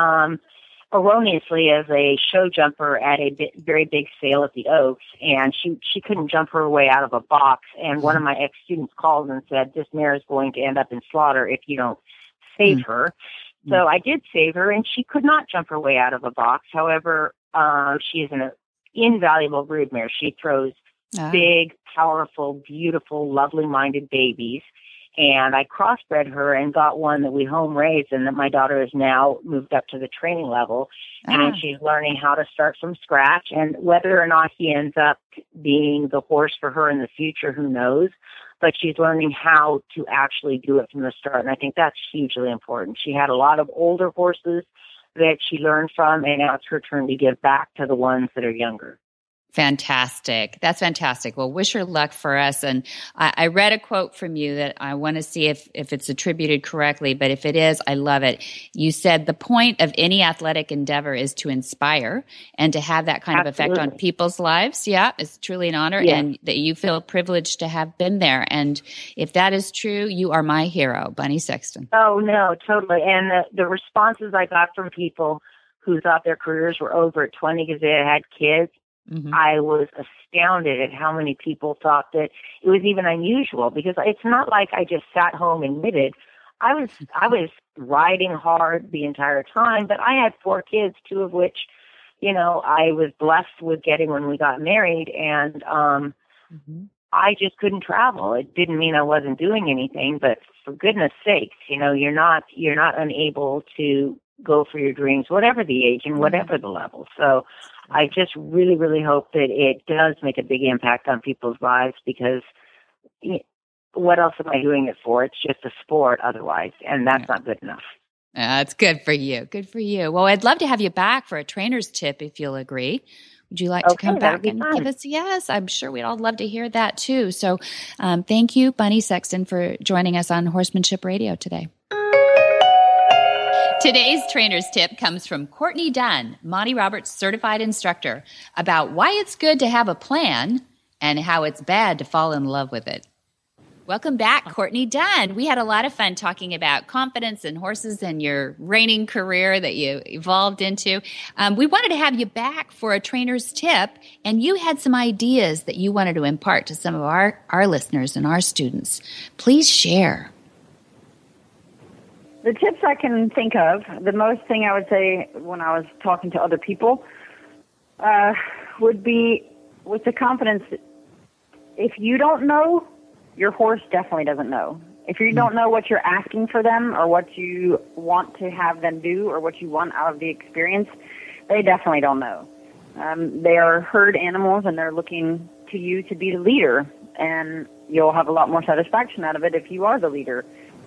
erroneously as a show jumper at a very big sale at the Oaks, and she couldn't jump her way out of a box. And one of my ex-students called and said, this mare is going to end up in slaughter if you don't save her. So I did save her, and she could not jump her way out of a box. However, she is an invaluable brood mare. She throws big, powerful, beautiful, lovely-minded babies. And I crossbred her and got one that we home raised, and that my daughter has now moved up to the training level. And she's learning how to start from scratch. And whether or not he ends up being the horse for her in the future, who knows? But she's learning how to actually do it from the start. And I think that's hugely important. She had a lot of older horses that she learned from, and now it's her turn to give back to the ones that are younger. Fantastic. That's fantastic. Well, wish her luck for us. And I read a quote from you that I want to see if it's attributed correctly, but if it is, I love it. You said the point of any athletic endeavor is to inspire and to have that kind of effect on people's lives. Yeah, it's truly an honor, and that you feel privileged to have been there. And if that is true, you are my hero, Bunny Sexton. Oh, no, totally. And the responses I got from people who thought their careers were over at 20 because they had kids, I was astounded at how many people thought that it was even unusual, because it's not like I just sat home and knitted. I was riding hard the entire time, but I had 4 kids, 2 of which, I was blessed with getting when we got married, and I just couldn't travel. It didn't mean I wasn't doing anything, but for goodness sakes, you're not unable to go for your dreams, whatever the age and whatever the level. So I just really, really hope that it does make a big impact on people's lives, because what else am I doing it for? It's just a sport otherwise, and that's not good enough. It's good for you. Good for you. Well, I'd love to have you back for a trainer's tip if you'll agree. Would you like to come back and give us? Yes, I'm sure we'd all love to hear that too. So thank you, Bunny Sexton, for joining us on Horsemanship Radio today. Today's trainer's tip comes from Courtney Dunn, Monty Roberts certified instructor, about why it's good to have a plan and how it's bad to fall in love with it. Welcome back, Courtney Dunn. We had a lot of fun talking about confidence and horses and your reining career that you evolved into. We wanted to have you back for a trainer's tip, and you had some ideas that you wanted to impart to some of our listeners and our students. Please share. The tips I can think of, the most thing I would say when I was talking to other people would be with the confidence. If you don't know, your horse definitely doesn't know. If you don't know what you're asking for them or what you want to have them do or what you want out of the experience, they definitely don't know. They are herd animals, and they're looking to you to be the leader, and you'll have a lot more satisfaction out of it if you are the leader.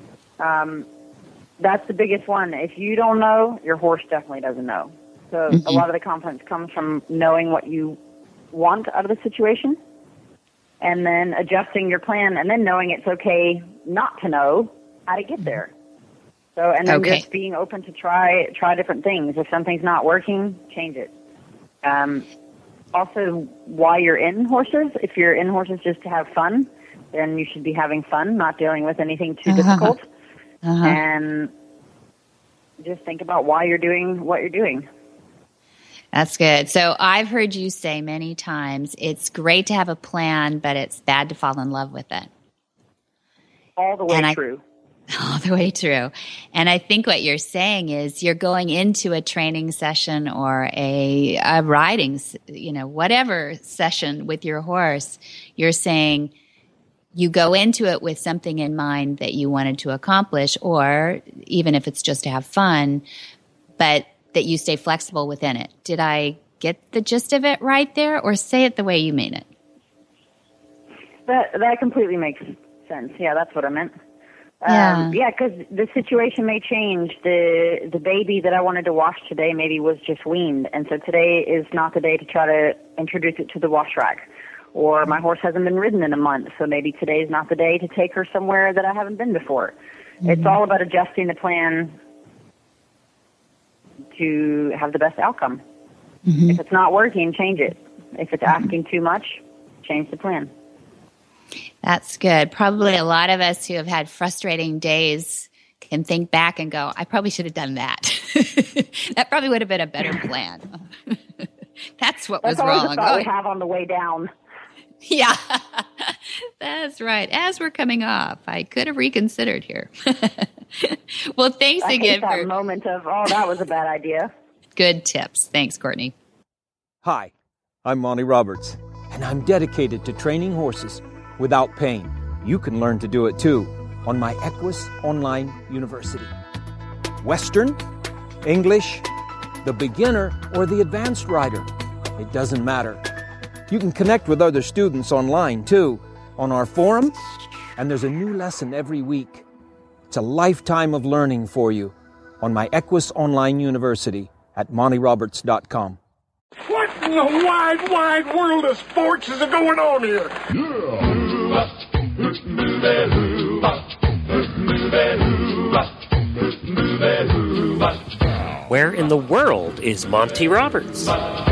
That's the biggest one. If you don't know, your horse definitely doesn't know. So a lot of the confidence comes from knowing what you want out of the situation, and then adjusting your plan, and then knowing it's okay not to know how to get there. So, and then just being open to try different things. If something's not working, change it. also why you're in horses. If you're in horses just to have fun, then you should be having fun, not dealing with anything too difficult. And just think about why you're doing what you're doing. That's good. So I've heard you say many times, it's great to have a plan, but it's bad to fall in love with it. All the way through. All the way through. And I think what you're saying is you're going into a training session or a riding, whatever session with your horse, you're saying you go into it with something in mind that you wanted to accomplish, or even if it's just to have fun, but that you stay flexible within it. Did I get the gist of it right there, or say it the way you mean it? That completely makes sense. Yeah, that's what I meant. Yeah, because the situation may change. The baby that I wanted to wash today maybe was just weaned, and so today is not the day to try to introduce it to the wash rack. Or my horse hasn't been ridden in a month, so maybe today is not the day to take her somewhere that I haven't been before. It's all about adjusting the plan to have the best outcome. If it's not working, change it. If it's asking too much, change the plan. That's good. Probably a lot of us who have had frustrating days can think back and go, I probably should have done that. That probably would have been a better plan. That's what was wrong. That's always the thought we have on the way down. Yeah, that's right. As we're coming off, I could have reconsidered here. Well, thanks again for that moment of, that was a bad idea. Good tips. Thanks, Courtney. Hi, I'm Monty Roberts, and I'm dedicated to training horses without pain. You can learn to do it too on my Equus Online University. Western, English, the beginner, or the advanced rider. It doesn't matter. You can connect with other students online, too, on our forum, and there's a new lesson every week. It's a lifetime of learning for you on my Equus Online University at montyroberts.com. What in the wide, wide world of sports is going on here? Where in the world is Monty Roberts?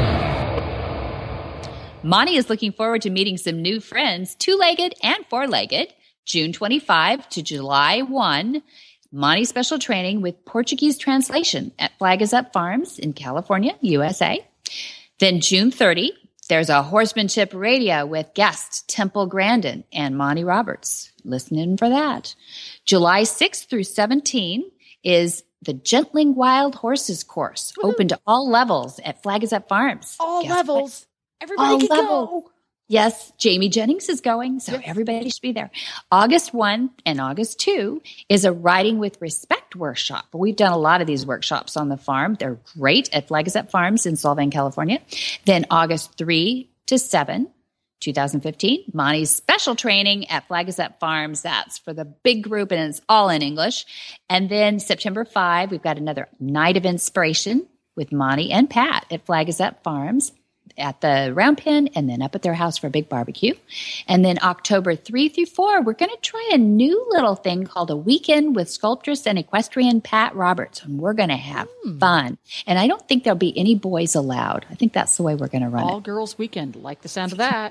Monty is looking forward to meeting some new friends, two-legged and four-legged, June 25 to July 1. Monty special training with Portuguese translation at Flag is Up Farms in California, USA. Then June 30, there's a horsemanship radio with guest Temple Grandin and Monty Roberts. Listen in for that. July 6th through 17 is the Gentling Wild Horses course, open to all levels at Flag is Up Farms. All levels. Everybody can go. Yes, Jamie Jennings is going, so everybody should be there. August 1 and August 2 is a Riding with Respect workshop. We've done a lot of these workshops on the farm. They're great at Flag is Up Farms in Solvang, California. Then August 3 to 7, 2015, Monty's special training at Flag is Up Farms. That's for the big group, and it's all in English. And then September 5, we've got another Night of Inspiration with Monty and Pat at Flag is Up Farms at the round pen, and then up at their house for a big barbecue. And then October 3 through 4, we're going to try a new little thing called a weekend with sculptress and equestrian Pat Roberts, and we're going to have fun. And I don't think there'll be any boys allowed. I think that's the way we're going to run it. All girls weekend. Like the sound of that.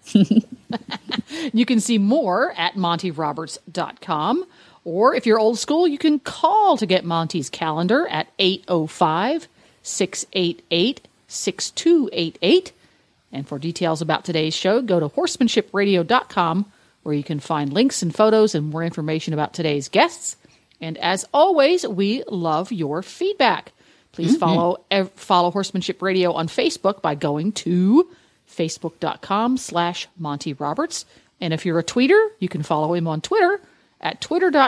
You can see more at montyroberts.com, or if you're old school, you can call to get Monty's calendar at 805-688-6288. And for details about today's show, go to horsemanshipradio.com, where you can find links and photos and more information about today's guests. And as always, we love your feedback. Please follow Horsemanship Radio on Facebook by going to facebook.com/Monty Roberts. And if you're a tweeter, you can follow him on Twitter at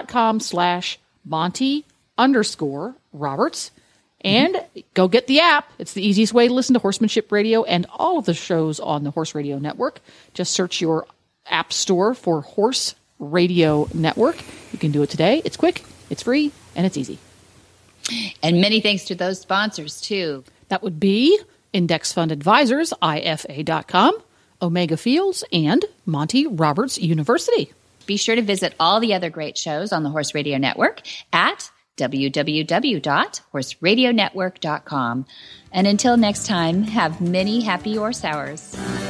twitter.com/Monty_Roberts. And go get the app. It's the easiest way to listen to Horsemanship Radio and all of the shows on the Horse Radio Network. Just search your app store for Horse Radio Network. You can do it today. It's quick, it's free, and it's easy. And many thanks to those sponsors, too. That would be Index Fund Advisors, IFA.com, Omega Fields, and Monty Roberts University. Be sure to visit all the other great shows on the Horse Radio Network at www.horseradionetwork.com. And until next time, have many happy horse hours.